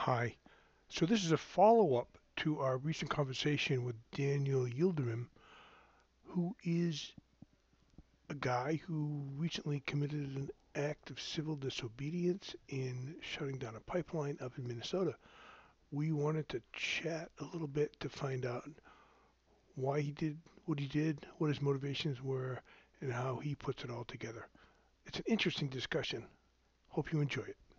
Hi. So this is a follow-up to our recent conversation with Daniel Yildirim, who is a guy who recently committed an act of civil disobedience in shutting down a pipeline up in Minnesota. We wanted to chat a little bit to find out why he did, what his motivations were, and how he puts it all together. It's an interesting discussion. Hope you enjoy it.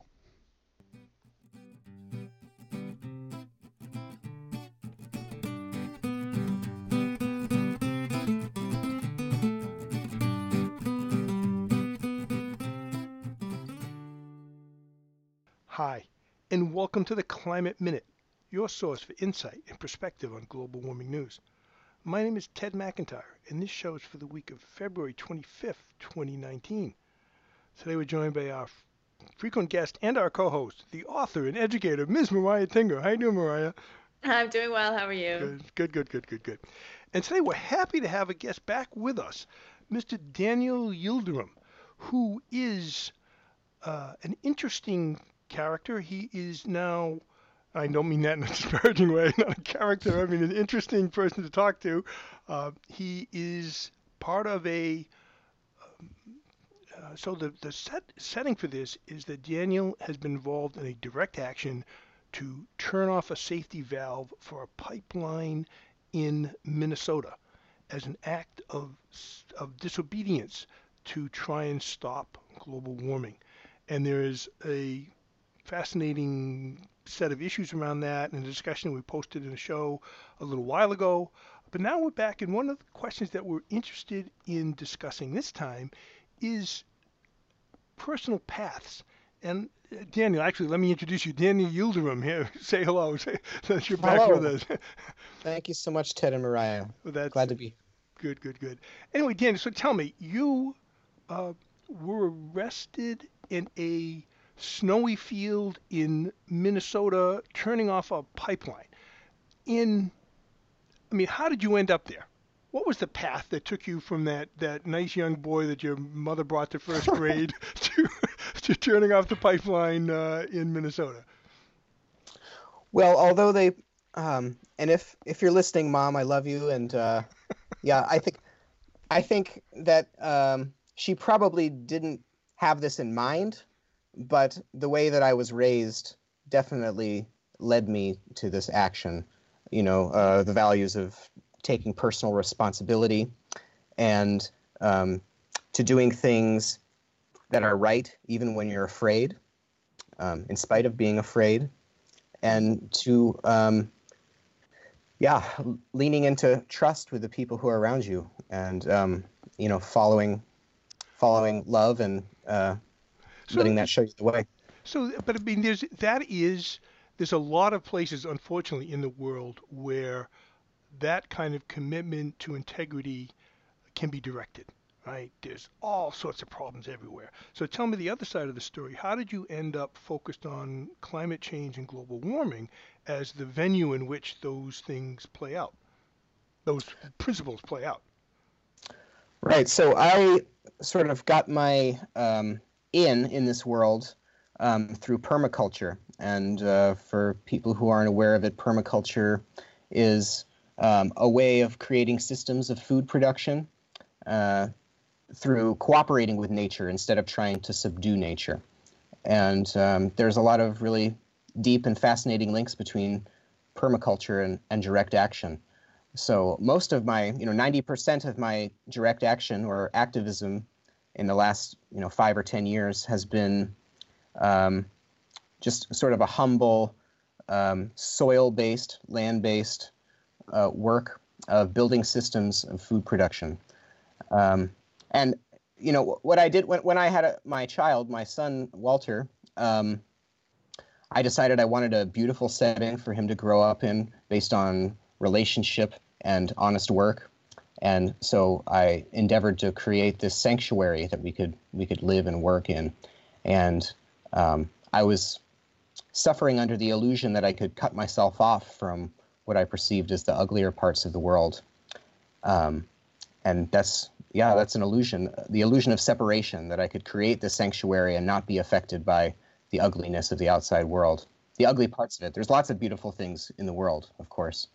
Hi, and welcome to the Climate Minute, your source for insight and perspective on global warming news. My name is Ted McIntyre, and this show is for the week of February 25th, 2019. Today we're joined by our frequent guest and our co-host, the author and educator, Ms. Mariah Tinger. How you doing, Mariah? I'm doing well. How are you? Good. And today we're happy to have a guest back with us, Mr. Daniel Yildirim, who is an interesting character. He is now, I don't mean that in a disparaging way, not a character, I mean an interesting person to talk to. He is part of so the setting for this is that Daniel has been involved in a direct action to turn off a safety valve for a pipeline in Minnesota as an act of disobedience to try and stop global warming. And there is a fascinating set of issues around that and a discussion we posted in a show a little while ago. But now we're back, and one of the questions that we're interested in discussing this time is personal paths. And Daniel, actually, let me introduce you. Daniel Yildirim here. Say hello. Say that you're back with Hello. us. Thank you so much, Ted and Mariah. Well, that's Glad to be. good. Anyway, Daniel, so tell me, you uh, were arrested in a snowy field in Minnesota, turning off a pipeline. In, I mean, how did you end up there? What was the path that took you from that nice young boy that your mother brought to first grade to turning off the pipeline in Minnesota? Well, although they, and if you're listening, Mom, I love you, and yeah, I think that she probably didn't have this in mind, but the way that I was raised definitely led me to this action. The values of taking personal responsibility and to doing things that are right, even when you're afraid, in spite of being afraid, and to, leaning into trust with the people who are around you, and following love and So, letting that show you the way. but I mean, there's a lot of places, unfortunately, in the world where that kind of commitment to integrity can be directed, right? There's all sorts of problems everywhere. So tell me the other side of the story. How did you end up focused on climate change and global warming as the venue in which those things play out, those principles play out? Right. So I sort of got my in this world through permaculture. And for people who aren't aware of it, permaculture is a way of creating systems of food production through cooperating with nature instead of trying to subdue nature. And there's a lot of really deep and fascinating links between permaculture and direct action. So most of my, 90% of my direct action or activism in the last, 5 or 10 years has been just sort of a humble, soil-based, land-based work of building systems of food production. And, what I did when I had my child, my son, Walter, I decided I wanted a beautiful setting for him to grow up in based on relationship and honest work. And so I endeavored to create this sanctuary that we could live and work in. And I was suffering under the illusion that I could cut myself off from what I perceived as the uglier parts of the world. And that's an illusion, the illusion of separation, that I could create this sanctuary and not be affected by the ugliness of the outside world. the ugly parts of it. There's lots of beautiful things in the world, of course.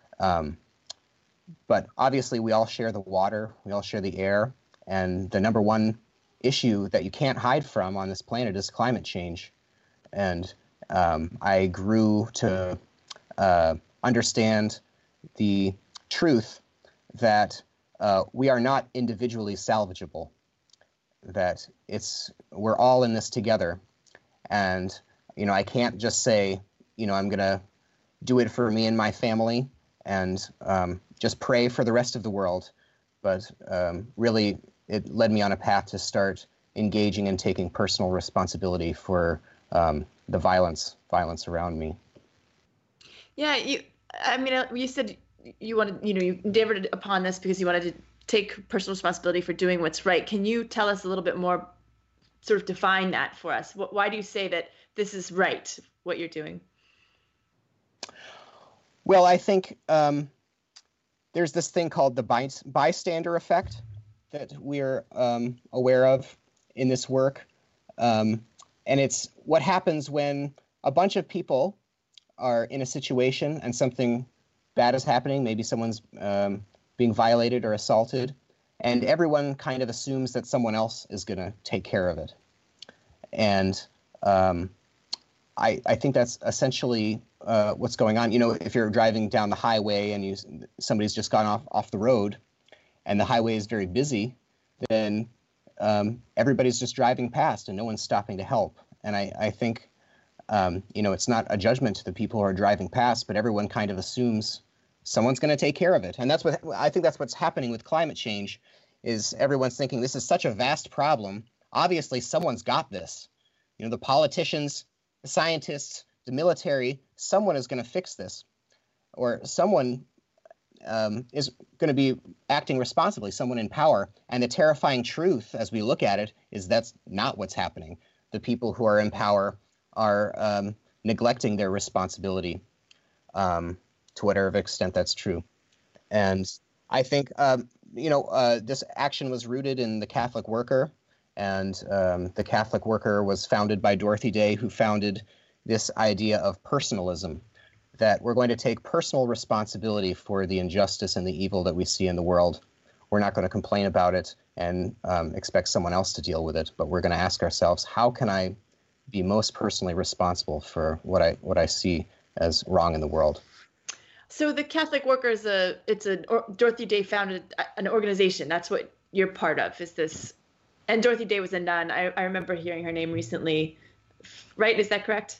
But obviously, we all share the water, we all share the air, and the number one issue that you can't hide from on this planet is climate change. And I grew to understand the truth that we are not individually salvageable, that we're all in this together. And, I can't just say, I'm going to do it for me and my family and just pray for the rest of the world. But really, it led me on a path to start engaging and taking personal responsibility for the violence around me. Yeah, you said you wanted, you endeavored upon this because you wanted to take personal responsibility for doing what's right. Can you tell us a little bit more, sort of define that for us? Why do you say that this is right, what you're doing? Well, I think there's this thing called the bystander effect that we're aware of in this work. And it's what happens when a bunch of people are in a situation and something bad is happening. Maybe someone's being violated or assaulted, and everyone kind of assumes that someone else is going to take care of it. And I think that's essentially what's going on. If you're driving down the highway and somebody's just gone off the road and the highway is very busy, then everybody's just driving past and no one's stopping to help. And I think, it's not a judgment to the people who are driving past, but everyone kind of assumes someone's going to take care of it. And I think that's what's happening with climate change, is everyone's thinking this is such a vast problem. Obviously, someone's got this. The politicians, the scientists, the military, someone is going to fix this, or someone is going to be acting responsibly, someone in power. And the terrifying truth, as we look at it, is that's not what's happening. The people who are in power are neglecting their responsibility to whatever extent that's true. And I think, this action was rooted in the Catholic Worker. And the Catholic Worker was founded by Dorothy Day, who founded this idea of personalism, that we're going to take personal responsibility for the injustice and the evil that we see in the world. We're not going to complain about it and expect someone else to deal with it, but we're going to ask ourselves, how can I be most personally responsible for what I see as wrong in the world? So the Catholic Worker Dorothy Day founded an organization. That's what you're part of, is this. And Dorothy Day was a nun. I remember hearing her name recently. Right? Is that correct?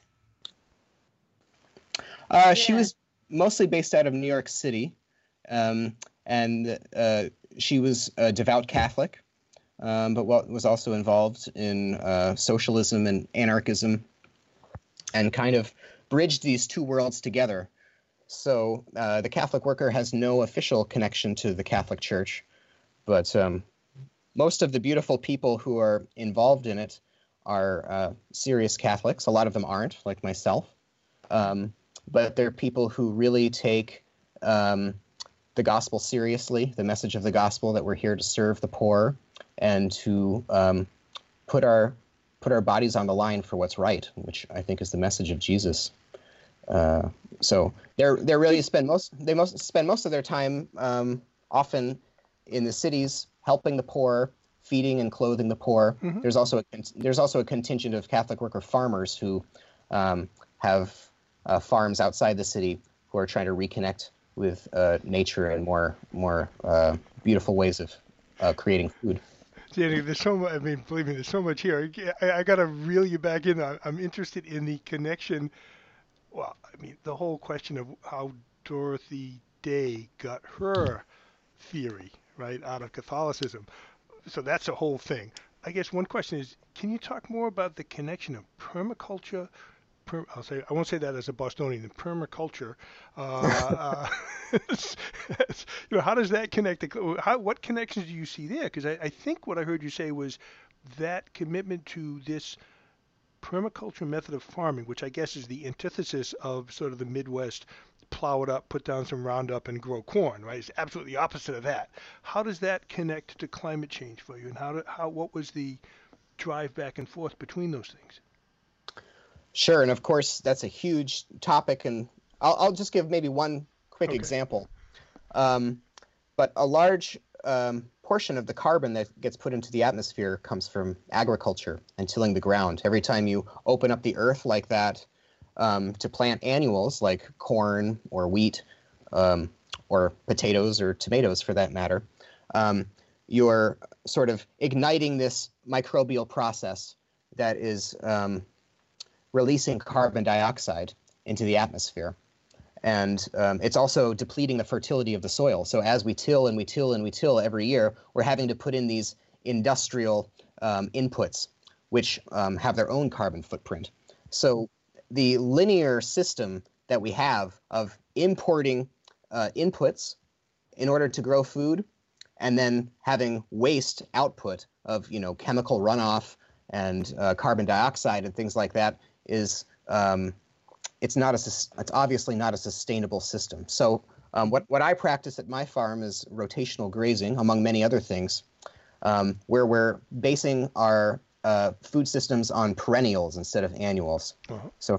She was mostly based out of New York City, and she was a devout Catholic, but was also involved in socialism and anarchism, and kind of bridged these two worlds together. So the Catholic Worker has no official connection to the Catholic Church, but most of the beautiful people who are involved in it are serious Catholics. A lot of them aren't, like myself. But they're people who really take the gospel seriously, the message of the gospel, that we're here to serve the poor and to put our bodies on the line for what's right, which I think is the message of Jesus. So they really spend most of their time often in the cities, helping the poor, feeding and clothing the poor. Mm-hmm. There's also a contingent of Catholic Worker farmers who have farms outside the city, who are trying to reconnect with nature and more beautiful ways of creating food. Danny, there's so much. I mean, believe me, there's so much here. I got to reel you back in. I'm interested in the connection. Well, I mean, the whole question of how Dorothy Day got her theory, right, out of Catholicism. So that's a whole thing. I guess one question is, can you talk more about the connection of permaculture? I won't say that as a Bostonian. Permaculture. How does that connect? What connections do you see there? Because I think what I heard you say was that commitment to this permaculture method of farming, which I guess is the antithesis of sort of the Midwest, plow it up, put down some Roundup, and grow corn, right? It's absolutely the opposite of that. How does that connect to climate change for you, and what was the drive back and forth between those things? Sure, and of course that's a huge topic, and I'll just give maybe one quick example. But a large portion of the carbon that gets put into the atmosphere comes from agriculture and tilling the ground. Every time you open up the earth like that to plant annuals like corn or wheat or potatoes or tomatoes for that matter, you're sort of igniting this microbial process that is releasing carbon dioxide into the atmosphere. And it's also depleting the fertility of the soil. So as we till and we till and we till every year, we're having to put in these industrial inputs, which have their own carbon footprint. So the linear system that we have of importing inputs in order to grow food, and then having waste output of chemical runoff and carbon dioxide and things like that is it's obviously not a sustainable system. So what I practice at my farm is rotational grazing, among many other things, where we're basing our food systems on perennials instead of annuals. Uh-huh. So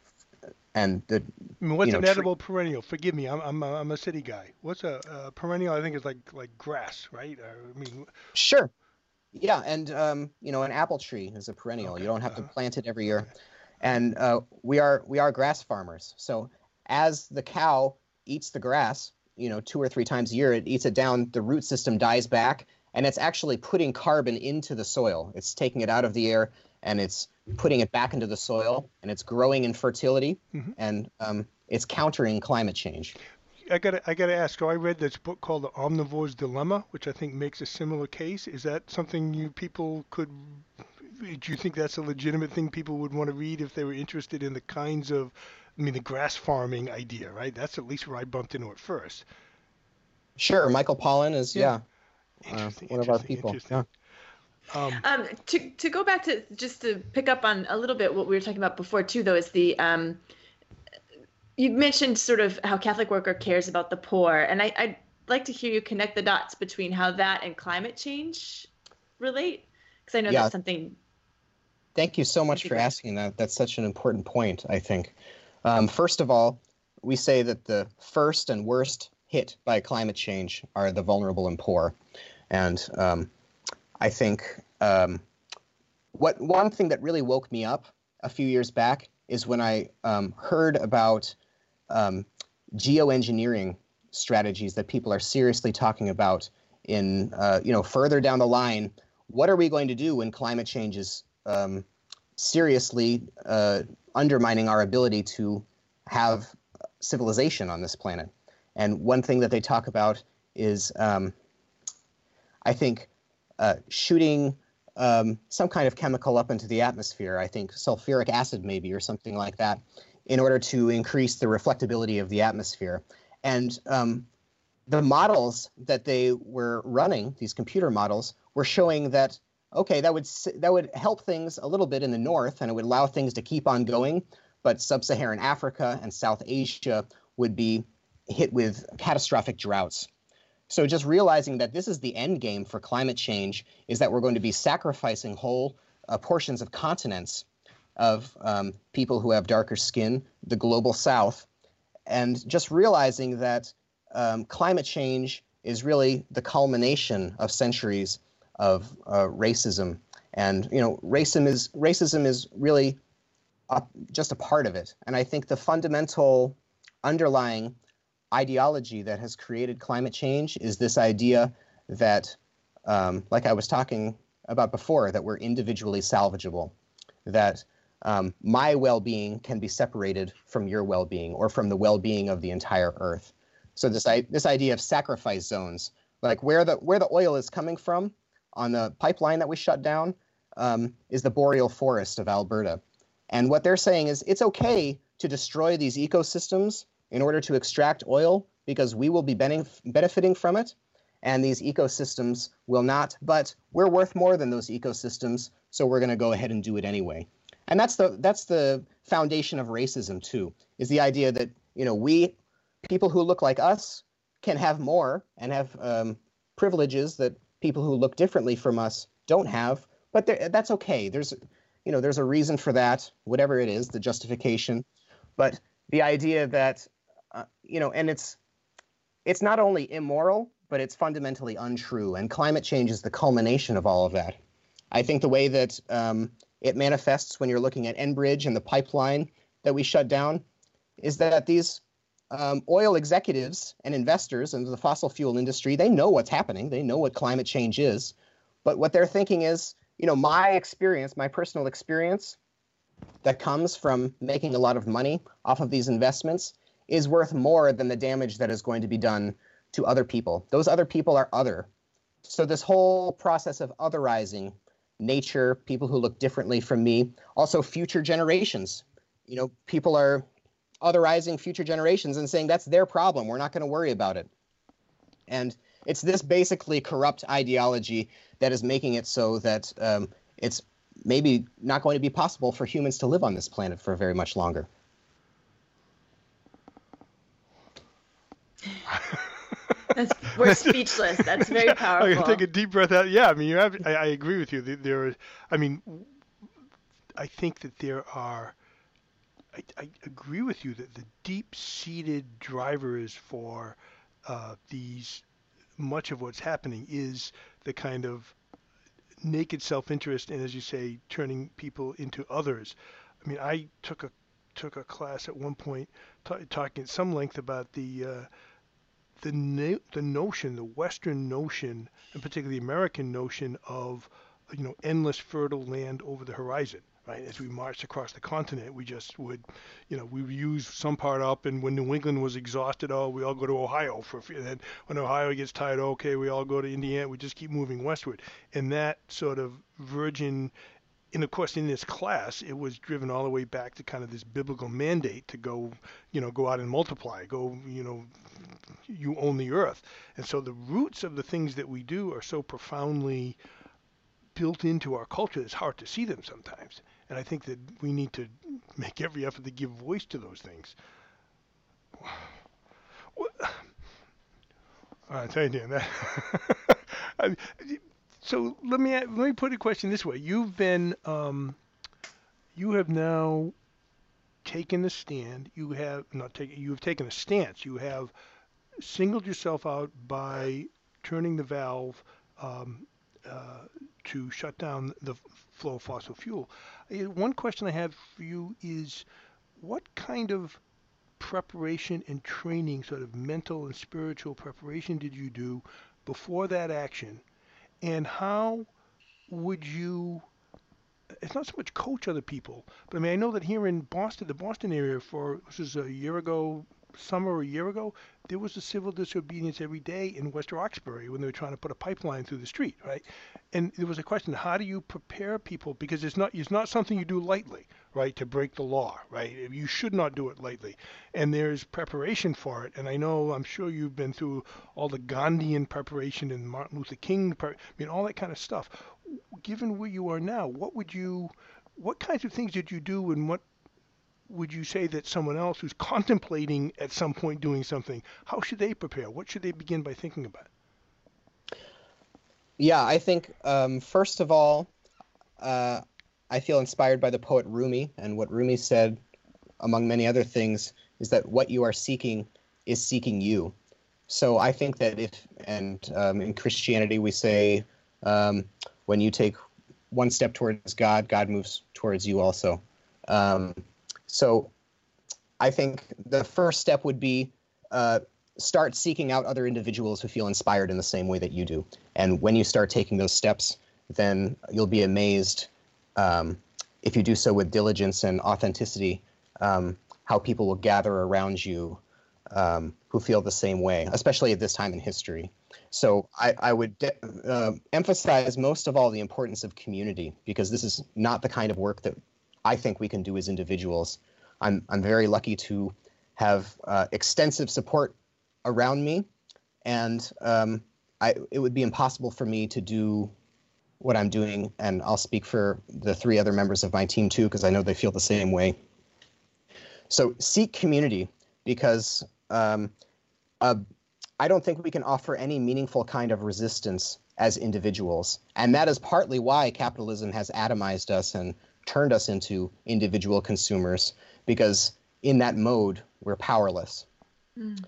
what's an edible perennial? Forgive me, I'm a city guy. What's a perennial? I think it's like grass, right? Sure. Yeah, and an apple tree is a perennial. Okay. You don't have to plant it every year. Okay. And we are grass farmers. So as the cow eats the grass, 2 or 3 times a year, it eats it down, the root system dies back, and it's actually putting carbon into the soil. It's taking it out of the air, and it's putting it back into the soil, and it's growing in fertility, mm-hmm. and it's countering climate change. I gotta ask. So I read this book called The Omnivore's Dilemma, which I think makes a similar case. Is that something do you think that's a legitimate thing people would want to read if they were interested in the kinds of, the grass farming idea, right? That's at least where I bumped into it first. Sure, Michael Pollan is one of our people. Yeah. To go back to just to pick up on a little bit what we were talking about before too, though, is the you mentioned sort of how Catholic Worker cares about the poor, and I'd like to hear you connect the dots between how that and climate change relate, because I know that's something. Thank you so much for asking that. That's such an important point, I think. First of all, we say that the first and worst hit by climate change are the vulnerable and poor. And I think one thing that really woke me up a few years back is when I heard about geoengineering strategies that people are seriously talking about in, further down the line. What are we going to do when climate change is seriously undermining our ability to have civilization on this planet? And one thing that they talk about is, I think, shooting some kind of chemical up into the atmosphere, I think sulfuric acid maybe, or something like that, in order to increase the reflectability of the atmosphere. And the models that they were running, these computer models, were showing that, okay, that would help things a little bit in the north, and it would allow things to keep on going, but sub-Saharan Africa and South Asia would be hit with catastrophic droughts. So just realizing that this is the end game for climate change is that we're going to be sacrificing whole portions of continents of people who have darker skin, the global south, and just realizing that climate change is really the culmination of centuries of racism. And, racism is really just a part of it. And I think the fundamental underlying ideology that has created climate change is this idea that, like I was talking about before, that we're individually salvageable, that my well-being can be separated from your well-being or from the well-being of the entire earth. So this idea of sacrifice zones, like where the oil is coming from on the pipeline that we shut down, is the boreal forest of Alberta. And what they're saying is it's okay to destroy these ecosystems in order to extract oil because we will be benefiting from it, and these ecosystems will not, but we're worth more than those ecosystems, so we're going to go ahead and do it anyway. And that's the foundation of racism too, is the idea that, we, people who look like us, can have more and have privileges that people who look differently from us don't have, but that's okay. There's, there's a reason for that, whatever it is, the justification. But the idea that, and it's not only immoral, but it's fundamentally untrue. And climate change is the culmination of all of that. I think the way that it manifests when you're looking at Enbridge and the pipeline that we shut down is that these oil executives and investors in the fossil fuel industry, they know what's happening. They know what climate change is. But what they're thinking is, my experience, my personal experience that comes from making a lot of money off of these investments is worth more than the damage that is going to be done to other people. Those other people are other. So this whole process of otherizing nature, people who look differently from me, also future generations. People are otherizing future generations and saying that's their problem. We're not going to worry about it. And it's this basically corrupt ideology that is making it so that it's maybe not going to be possible for humans to live on this planet for very much longer. We're speechless. That's very powerful. I can take a deep breath out. Yeah, I mean, I agree with you. I think that there are. I agree with you that the deep-seated drivers for much of what's happening is the kind of naked self-interest and, as you say, turning people into others. I mean, I took a class at one point talking at some length about the notion, the Western notion, and particularly the American notion of, endless fertile land over the horizon. Right, as we marched across the continent, we just would, we would use some part up, and when New England was exhausted, we all go to Ohio and then when Ohio gets tired, okay, we all go to Indiana. We just keep moving westward, and that sort of virgin. And of course, in this class, it was driven all the way back to kind of this biblical mandate to go out and multiply, you own the earth. And so the roots of the things that we do are so profoundly built into our culture, it's hard to see them sometimes. And I think that we need to make every effort to give voice to those things. All right, thank you, Dan. So let me put a question this way: you have now taken a stand. You have taken a stance. You have singled yourself out by turning the valve to shut down the flow of fossil fuel. One question I have for you is, what kind of preparation and training, sort of mental and spiritual preparation, did you do before that action? And how would you, it's not so much coach other people, but I mean, I know that here in Boston, the Boston area, this was a year ago, there was a civil disobedience every day in West Roxbury when they were trying to put a pipeline through the street, right? And there was a question: how do you prepare people? Because it's not something you do lightly, right? To break the law, right? You should not do it lightly. And there's preparation for it. And I'm sure you've been through all the Gandhian preparation and Martin Luther King, all that kind of stuff. Given where you are now, what kinds of things did you do, and what would you say that someone else who's contemplating at some point doing something, how should they prepare? What should they begin by thinking about? Yeah, I think first of all, I feel inspired by the poet Rumi, and what Rumi said, among many other things, is that what you are seeking is seeking you. So I think that in Christianity we say, when you take one step towards God, God moves towards you also. So I think the first step would be start seeking out other individuals who feel inspired in the same way that you do. And when you start taking those steps, then you'll be amazed, if you do so with diligence and authenticity, how people will gather around you who feel the same way, especially at this time in history. So I would emphasize most of all the importance of community, because this is not the kind of work that I think we can do as individuals. I'm very lucky to have extensive support around me, and it would be impossible for me to do what I'm doing, and I'll speak for the 3 other members of my team too, because I know they feel the same way. So seek community, because I don't think we can offer any meaningful kind of resistance as individuals, and that is partly why capitalism has atomized us and turned us into individual consumers, because in that mode, we're powerless. Mm.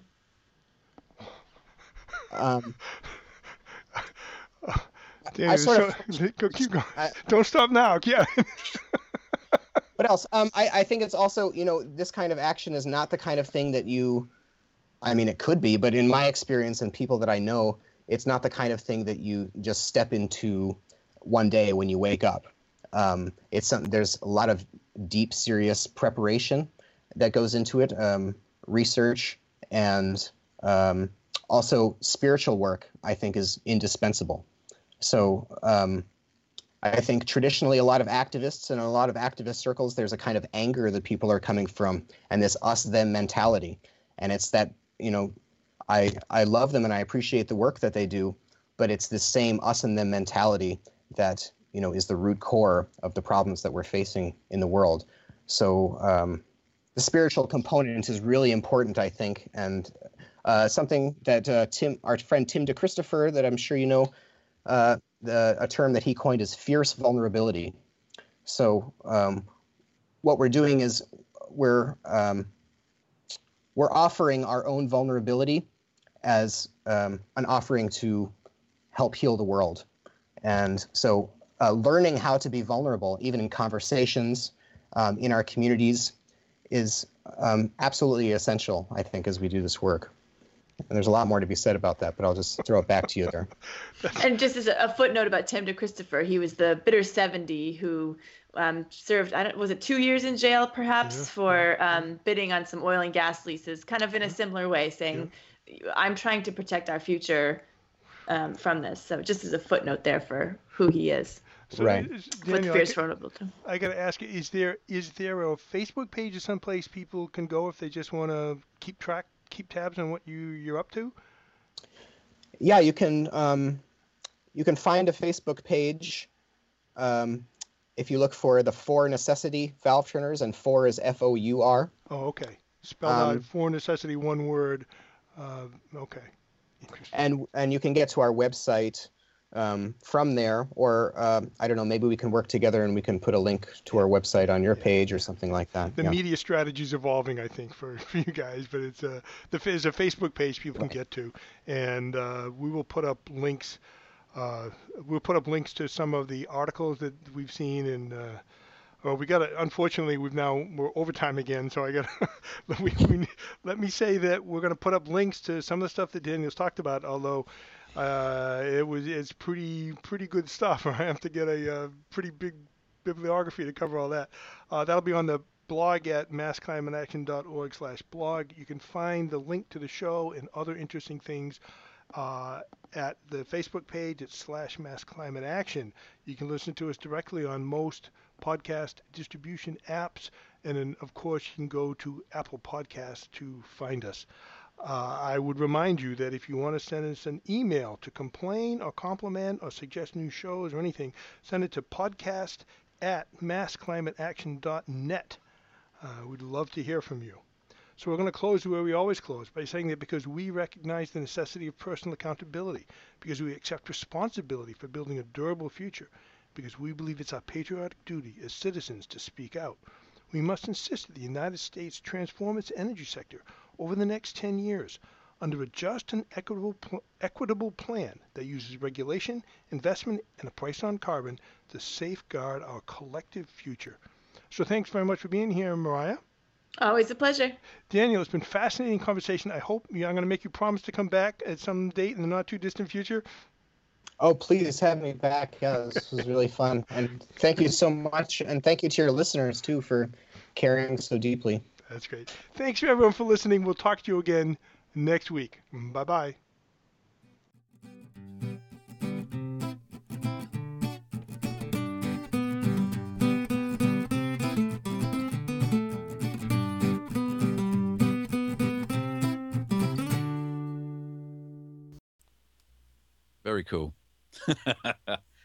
Daniel, I sort of, keep going. Don't stop now. Yeah. What else? I think it's also, this kind of action is not the kind of thing that it could be, but in my experience and people that I know, it's not the kind of thing that you just step into one day when you wake up. There's a lot of deep, serious preparation that goes into it, research, and also spiritual work, I think, is indispensable. So I think traditionally a lot of activists and a lot of activist circles, there's a kind of anger that people are coming from, and this us-them mentality. And it's that, I love them and I appreciate the work that they do, but it's the same us and them mentality that, is the root core of the problems that we're facing in the world. So the spiritual component is really important, I think, and something that our friend Tim DeChristopher, that I'm sure you know, a term that he coined is fierce vulnerability. So what we're doing is we're offering our own vulnerability as an offering to help heal the world. And so learning how to be vulnerable, even in conversations, in our communities, is absolutely essential, I think, as we do this work. And there's a lot more to be said about that, but I'll just throw it back to you there. And just as a footnote about Tim DeChristopher, he was the bitter 70 who served, was it 2 years in jail perhaps, for bidding on some oil and gas leases, kind of in a similar way, saying, I'm trying to protect our future from this. So just as a footnote there for who he is. So right. Daniel, fierce vulnerability. I got to ask you, is there a Facebook page or someplace people can go if they just want to keep tabs on what you're up to? Yeah, you can find a Facebook page if you look for the For Necessity Valve Turners, and For is FOUR. Oh, okay. Spelled out, For Necessity, one word. Okay. Interesting. And you can get to our website from there, or I don't know, maybe we can work together and we can put a link to our website on your page or something like that. The media strategy is evolving, I think, for you guys, but there's a Facebook page people can get to, and we will put up links. We'll put up links to some of the articles that we've seen, and unfortunately, we're overtime again, so I got let me say that we're going to put up links to some of the stuff that Daniel's talked about, although it's pretty good stuff. I have to get a pretty big bibliography to cover all that. That'll be on the blog at massclimateaction.org/blog. You can find the link to the show and other interesting things at the Facebook page at /massclimateaction. You can listen to us directly on most podcast distribution apps, and then of course you can go to Apple Podcasts to find us. I would remind you that if you want to send us an email to complain or compliment or suggest new shows or anything, send it to podcast@massclimateaction.net. We'd love to hear from you. So we're going to close where we always close, by saying that because we recognize the necessity of personal accountability, because we accept responsibility for building a durable future, because we believe it's our patriotic duty as citizens to speak out, we must insist that the United States transform its energy sector over the next 10 years under a just and equitable plan that uses regulation, investment, and a price on carbon to safeguard our collective future. So thanks very much for being here, Mariah. Always a pleasure. Daniel, it's been a fascinating conversation. I'm going to make you promise to come back at some date in the not too distant future. Oh, please have me back. Yeah, this was really fun. And thank you so much. And thank you to your listeners, too, for caring so deeply. That's great. Thanks, everyone, for listening. We'll talk to you again next week. Bye-bye. Very cool.